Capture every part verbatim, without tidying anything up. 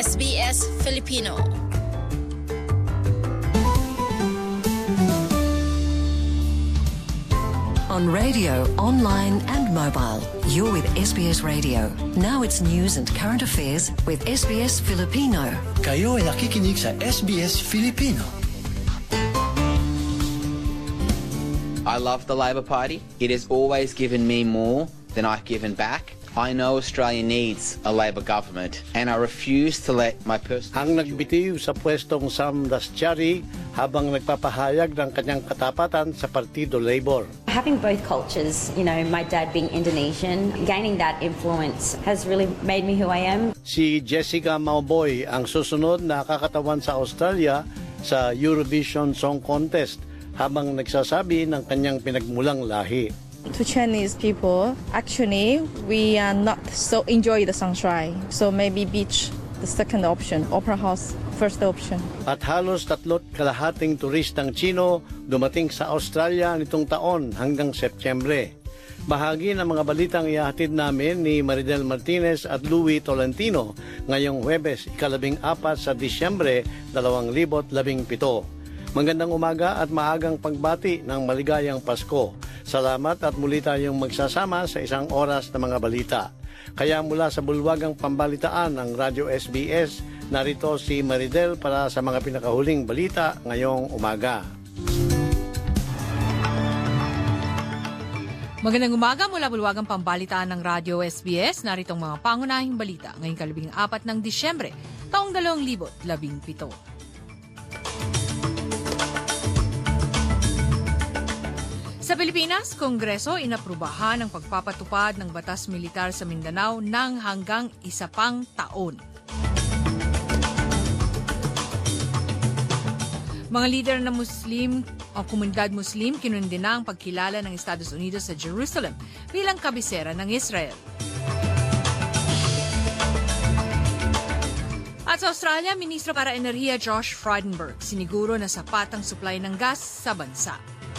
S B S Filipino. On radio, online and mobile, you're with S B S Radio. Now it's news and current affairs with S B S Filipino. Kayo ay nakikinig sa S B S Filipino. I love the Labor Party. It has always given me more than I've given back. I know Australia needs a Labor government and I refuse to let my personal... Ang nagbitiw sa pwestong Sam Dastyari habang nagpapahayag ng kanyang katapatan sa Partido Labor. Having both cultures, you know, my dad being Indonesian, gaining that influence has really made me who I am. Si Jessica Mauboy ang susunod na kakatawan sa Australia sa Eurovision Song Contest habang nagsasabi ng kanyang pinagmulang lahi. To Chinese people, actually, we are not so enjoy the sunshine. So maybe beach, the second option, opera house, first option. At halos tatlot kalahating turistang Chino dumating sa Australia nitong taon hanggang Setyembre. Bahagi ng mga balitang ihahatid namin ni Maridel Martinez at Louie Tolentino ngayong Huwebes, ikalabing apat sa Disyembre, dalawang libot labing pito. Magandang umaga at maagang pagbati ng maligayang Pasko. Salamat at muli tayong magsasama sa isang oras na mga balita. Kaya mula sa bulwagang pambalitaan ng Radyo S B S, narito si Maridel para sa mga pinakahuling balita ngayong umaga. Magandang umaga mula bulwagang pambalitaan ng Radyo S B S. Naritong mga pangunahing balita ngayong kalabing apat ng Disyembre, taong dalawang libot labing pito. Sa Pilipinas, Kongreso inaprubahan ang pagpapatupad ng batas militar sa Mindanao ng hanggang isa pang taon. Mga lider ng Muslim o komunidad Muslim kinundina ang pagkilala ng Estados Unidos sa Jerusalem bilang kabisera ng Israel. At sa Australia, Ministro para Enerhiya Josh Frydenberg siniguro na sapat ang supply ng gas sa bansa.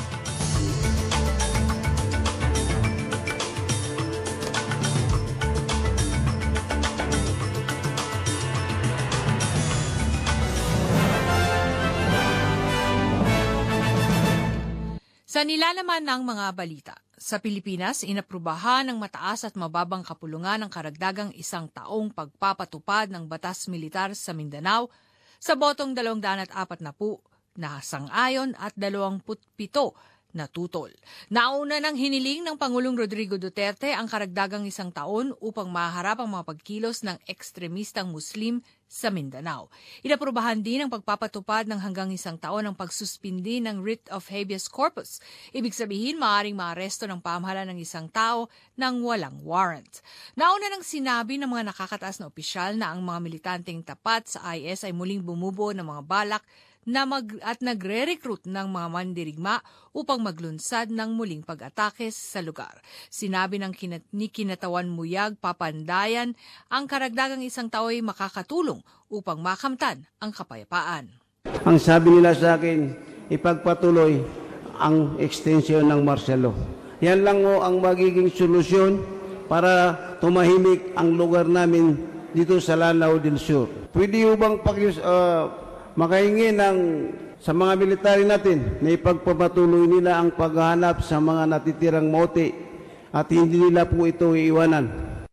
Sa nilalaman ng mga balita, sa Pilipinas, inaprubahan ng mataas at mababang kapulungan ang karagdagang isang taong pagpapatupad ng batas militar sa Mindanao sa botong dalawang daan at apat na po na sang-ayon at dalawamput pito na tutol. Nauna ng hiniling ng Pangulong Rodrigo Duterte ang karagdagang isang taon upang maharap ang mga pagkilos ng ekstremistang Muslim sa Mindanao. Inaprubahan din ang pagpapatupad ng hanggang isang taon ang pagsuspindi ng writ of habeas corpus. Ibig sabihin, maaaring maaresto ng pamahalaan ng isang tao nang walang warrant. Nauna nang sinabi ng mga nakakataas na opisyal na ang mga militanteng tapat sa I S ay muling bumubuo ng mga balak na mag at nagre-recruit ng mga mandirigma upang maglunsad ng muling pag-atake sa lugar. Sinabi ng kinat- ni Kinatawan Muyag Papandayan, ang karagdagang isang tao ay makakatulong upang makamtan ang kapayapaan. Ang sabi nila sa akin, ipagpatuloy ang extension ng martial law. Yan lang o ang magiging solusyon para tumahimik ang lugar namin dito sa Lanao del Sur. Pwede ho bang pag- uh, makahingi ng sa mga military natin na ipagpapatuloy nila ang paghahanap sa mga natitirang mote at hindi nila po ito iiwanan.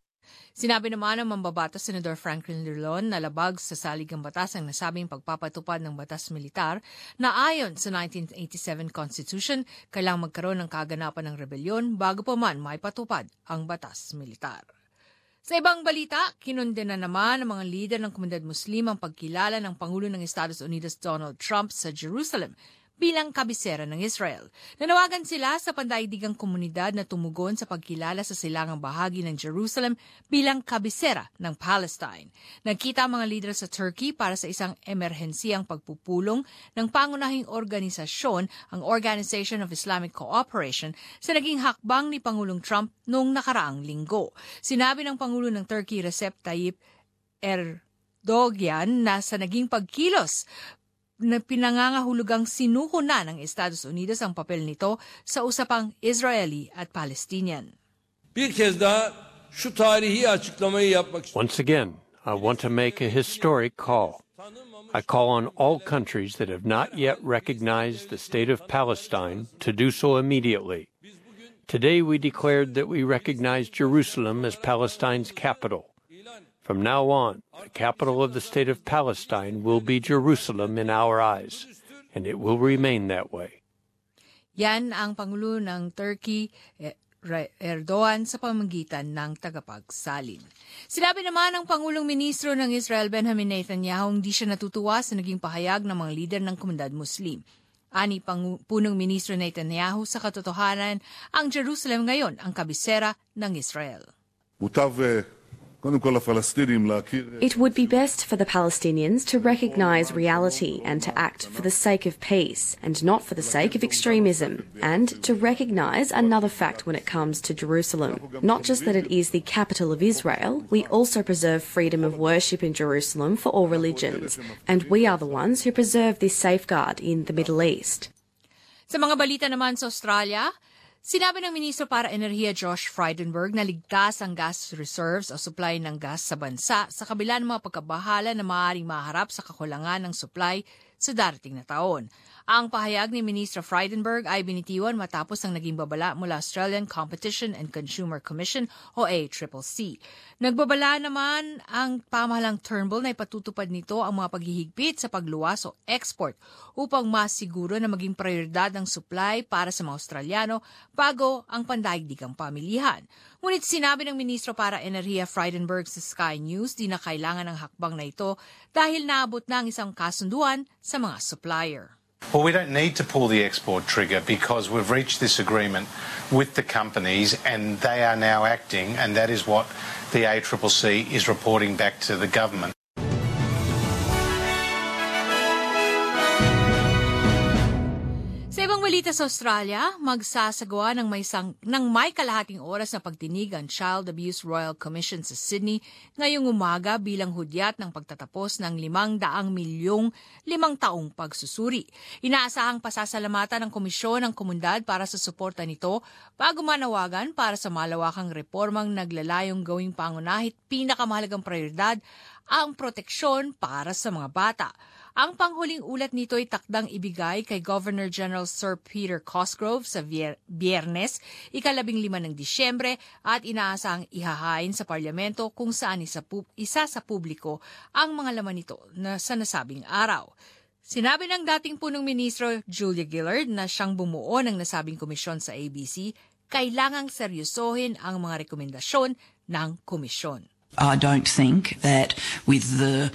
Sinabi naman ng mambabatas Senador Franklin Drilon na labag sa saligang batas ang nasabing pagpapatupad ng batas militar na ayon sa nineteen eighty-seven Constitution, kailangang magkaroon ng kaganapan ng rebelyon bago pa man maipatupad ang batas militar. Sa ibang balita, kinundena naman ng mga lider ng komunidad Muslim ang pagkilala ng Pangulo ng Estados Unidos Donald Trump sa Jerusalem bilang kabisera ng Israel. Nanawagan sila sa pandaigdigang komunidad na tumugon sa pagkilala sa silangang bahagi ng Jerusalem bilang kabisera ng Palestine. Nagkita ang mga lider sa Turkey para sa isang emerhensiyang pagpupulong ng pangunahing organisasyon, ang Organization of Islamic Cooperation, sa naging hakbang ni Pangulong Trump noong nakaraang linggo. Sinabi ng Pangulo ng Turkey Recep Tayyip Erdogan na sa naging pagkilos na pinangangahulugang sinuko na ng Estados Unidos ang papel nito sa usapang Israeli at Palestinian. Bir kez daha şu tarihi açıklamayı yapmak istiyorum. Once again, I want to make a historic call. I call on all countries that have not yet recognized the state of Palestine to do so immediately. Today we declared that we recognize Jerusalem as Palestine's capital. From now on, the capital of the state of Palestine will be Jerusalem in our eyes, and it will remain that way. Yan ang Pangulo ng Turkey, Erdogan, sa pamamagitan ng tagapagsalin. Sinabi naman ng Pangulong Ministro ng Israel Benjamin Netanyahu hindi siya natutuwa sa naging pahayag ng mga lider ng komunidad Muslim. Ani Punong Ministro Netanyahu, sa katotohanan, ang Jerusalem ngayon ang kabisera ng Israel. It would be best for the Palestinians to recognize reality and to act for the sake of peace and not for the sake of extremism, and to recognize another fact when it comes to Jerusalem. Not just that it is the capital of Israel, we also preserve freedom of worship in Jerusalem for all religions, and we are the ones who preserve this safeguard in the Middle East. Sa mga balita naman sa Australia, sinabi ng Ministro para Enerhiya Josh Frydenberg na ligtas ang gas reserves o supply ng gas sa bansa sa kabila ng mga pagkabahala na maaaring maharap sa kakulangan ng supply sa darating na taon. Ang pahayag ni Ministro Frydenberg ay binitiwan matapos ang naging babala mula Australian Competition and Consumer Commission o A C C C. Nagbabala naman ang pamahalang Turnbull na ipatutupad nito ang mga paghihigpit sa pagluwas o export upang masiguro na maging prioridad ang supply para sa mga Australiano bago ang pandaigdigang pamilihan. Ngunit sinabi ng Ministro para Enerhiya Frydenberg sa Sky News di na kailangan ng hakbang na ito dahil naabot na ang isang kasunduan sa mga supplier. Well, we don't need to pull the export trigger because we've reached this agreement with the companies and they are now acting, and that is what the A C C C is reporting back to the government. Sa ibang balita sa Australia, magsasagawa ng may, sang, ng may kalahating oras na pagdinig ang Child Abuse Royal Commission sa Sydney ngayong umaga bilang hudyat ng pagtatapos ng limang daang milyong limang taong pagsusuri. Inaasahang pasasalamatan ng komisyon ng komunidad para sa suporta nito bago manawagan para sa malawakang reformang naglalayong gawing pangunahit pinakamahalagang prioridad ang proteksyon para sa mga bata. Ang panghuling ulat nito ay takdang ibigay kay Governor General Sir Peter Cosgrove sa Biyernes, ikalabing lima ng Disyembre, at inaasahang ihahain sa parlamento kung saan isa, isa sa publiko ang mga laman nito na sa nasabing araw. Sinabi ng dating punong ministro Julia Gillard na siyang bumuo ng nasabing komisyon sa A B C, kailangang seryosohin ang mga rekomendasyon ng komisyon. I don't think that with the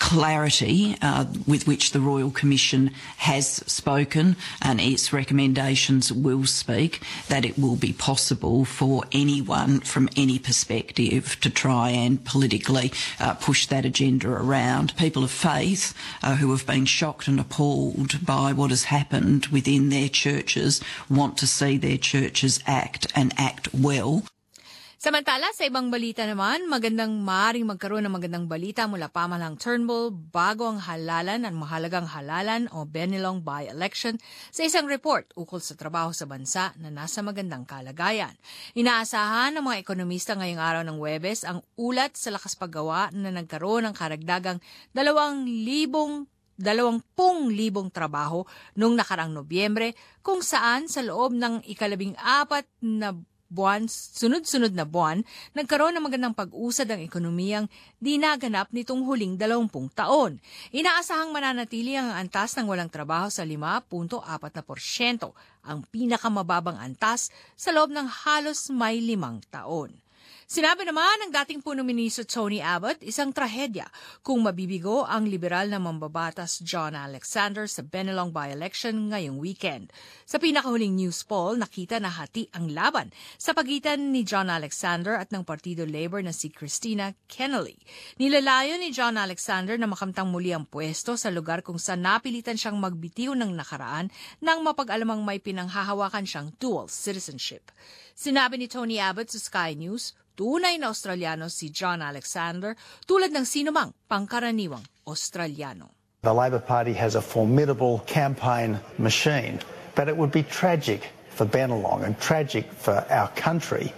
clarity uh, with which the Royal Commission has spoken and its recommendations will speak, that it will be possible for anyone from any perspective to try and politically uh, push that agenda around. People of faith uh, who have been shocked and appalled by what has happened within their churches want to see their churches act and act well. Samantala, sa ibang balita naman, magandang maaaring magkaroon ng magandang balita mula pamahalang Turnbull bago ang halalan at mahalagang halalan o Bennelong by-election sa isang report ukol sa trabaho sa bansa na nasa magandang kalagayan. Inaasahan ng mga ekonomista ngayong araw ng Huwebes ang ulat sa lakas paggawa na nagkaroon ng karagdagang dalawang libong dalawampung libong trabaho noong nakarang Nobyembre, kung saan sa loob ng ikalabing apat na buwan, sunod-sunod na buwan, nagkaroon ng magandang pag-usad ang ekonomiyang di naganap nitong huling dalawampung taon. Inaasahang mananatili ang antas ng walang trabaho sa lima punto apat na porsyento, ang pinakamababang antas sa loob ng halos may limang taon. Sinabi naman ng dating punong ministro Tony Abbott, isang trahedya kung mabibigo ang liberal na mambabatas John Alexander sa Bennelong by-election ngayong weekend. Sa pinakahuling news poll, nakita na hati ang laban sa pagitan ni John Alexander at ng Partido Labour na si Christina Kennelly. Nilalayo ni John Alexander na makamtang muli ang pwesto sa lugar kung saan napilitan siyang magbitiw ng nakaraan nang mapag-alamang may pinanghahawakan siyang dual citizenship. Sinabi ni Tony Abbott sa Sky News, tunay na Australiano si John Alexander tulad ng sinumang pangkaraniwang Australiano. The Labor Party has a formidable campaign machine, but it would be tragic for Bennelong and tragic for our country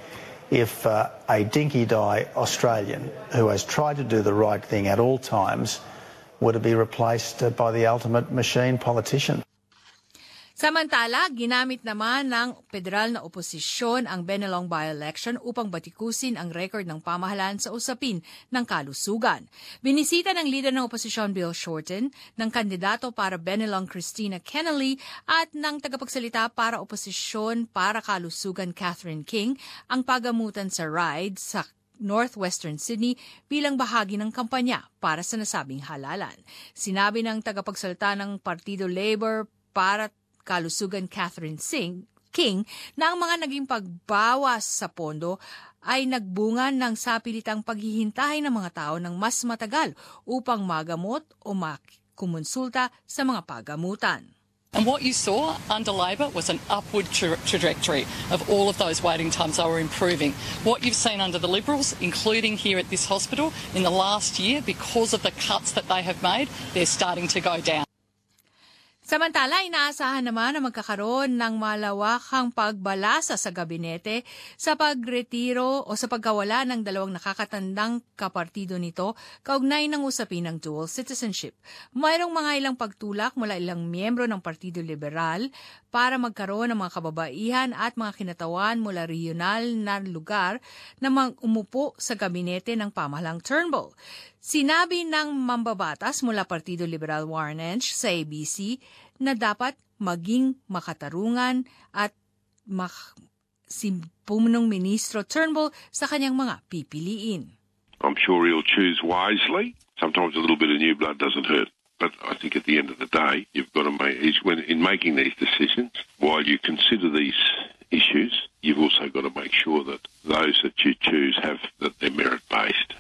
if uh, a dinky-die Australian who has tried to do the right thing at all times were to be replaced uh, by the ultimate machine politician. Samantala, ginamit naman ng federal na oposisyon ang Bennelong by-election upang batikusin ang record ng pamahalaan sa usapin ng kalusugan. Binisita ng leader ng oposisyon Bill Shorten, ng kandidato para Bennelong Christina Kennelly at ng tagapagsalita para oposisyon para kalusugan Catherine King ang pagamutan sa ride sa Northwestern Sydney bilang bahagi ng kampanya para sa nasabing halalan. Sinabi ng tagapagsalita ng Partido Labour para Kalusugan Catherine Singh, King na ang mga naging pagbawas sa pondo ay nagbunga ng sapilitang paghihintay ng mga tao ng mas matagal upang magamot o makumonsulta sa mga pagamutan. And what you saw under Labor was an upward tra- trajectory of all of those waiting times. They were improving. What you've seen under the Liberals, including here at this hospital, in the last year, because of the cuts that they have made, they're starting to go down. Samantala, inaasahan naman na magkakaroon ng malawakang pagbalasa sa gabinete sa pagretiro o sa pagkawala ng dalawang nakakatandang kapartido nito kaugnay ng usapin ng dual citizenship. Mayroong mga ilang pagtulak mula ilang miyembro ng Partido Liberal para magkaroon ng mga kababaihan at mga kinatawan mula regional na lugar na umupo sa gabinete ng pamahalang Turnbull. Sinabi ng mambabatas mula Partido Liberal Warren Entsch sa A B C na dapat maging makatarungan at mak- si Pumunong Ministro Turnbull sa kanyang mga pipiliin. I'm sure he'll choose wisely. Sometimes a little bit of new blood doesn't hurt. But I think at the end of the day, you've got to make, when in making these decisions, while you consider these issues, you've also got to make sure that those that you choose have, that they're merit-based.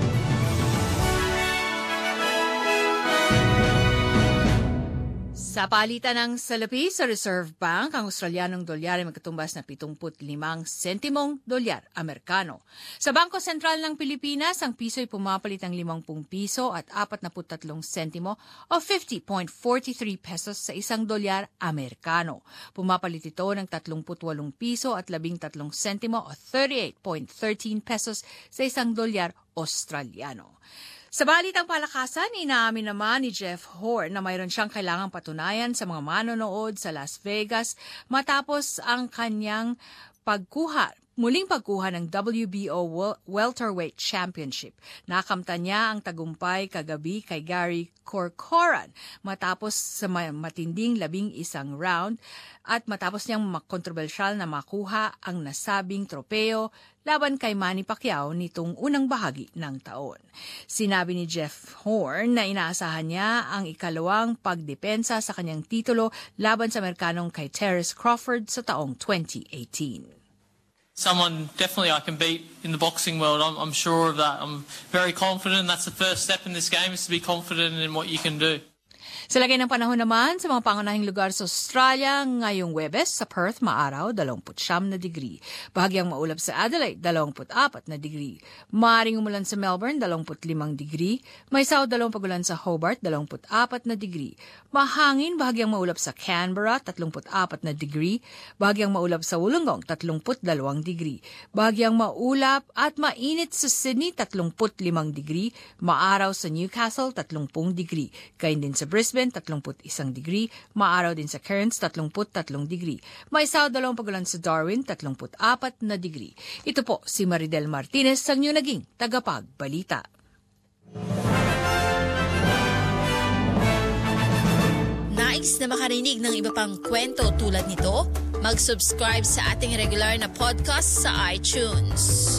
Sa palitan ng salapi sa Reserve Bank, ang Australianong dolyar ay magkatumbas na pitungput limang sentimong dolyar Amerikano. Sa Bangko Sentral ng Pilipinas, ang piso ay pumapalit ng limangpung piso at apat na tatlong sentimo o fifty point four three pesos sa isang dolyar Amerikano. Pumapalit ito ng tatlongput walong piso at labing tatlong sentimo o thirty-eight point one three pesos sa isang dolyar Australiano. Sa balitang palakasan, inaamin naman ni Jeff Horn na mayroon siyang kailangang patunayan sa mga manonood sa Las Vegas matapos ang kanyang pagkuha, muling pagkuha ng W B O Welterweight Championship. Nakamta niya ang tagumpay kagabi kay Gary Corcoran matapos sa matinding labing isang round at matapos niyang makontrobersyal na makuha ang nasabing tropeo laban kay Manny Pacquiao nitong unang bahagi ng taon. Sinabi ni Jeff Horn na inaasahan niya ang ikalawang pagdepensa sa kanyang titulo laban sa Amerikanong kay Terence Crawford sa taong twenty eighteen. Someone definitely I can beat in the boxing world. I'm, I'm sure of that. I'm very confident. That's the first step in this game, is to be confident in what you can do. Sa lagay ng panahon naman, sa mga pangunahing lugar sa Australia, ngayong Huwebes, sa Perth, maaraw, dalawampu't siyam na degree. Bahagyang maulap sa Adelaide, dalawampu't apat na degree. Maaring umulan sa Melbourne, dalawampu't limang degree. May saw dalawang pagulan sa Hobart, dalawampu't apat na degree. Mahangin, bahagyang maulap sa Canberra, tatlongpu't apat na degree. Bahagyang maulap sa Wollongong, tatlongpu't dalawang degree. Bahagyang maulap at mainit sa Sydney, tatlongpu't limang degree. Maaraw sa Newcastle, tatlongpung degree. Kain din sa Brisbane, tatlongpu't isang degree. Maaraw din sa Cairns, tatlongpu't tatlong degree. May saw dalawang pagulan sa Darwin, tatlongpu't apat na degree. Ito po si Maridel Martinez, ang inyong naging tagapagbalita. Nais na makarinig ng iba pang kwento tulad nito? Mag-subscribe sa ating regular na podcast sa iTunes.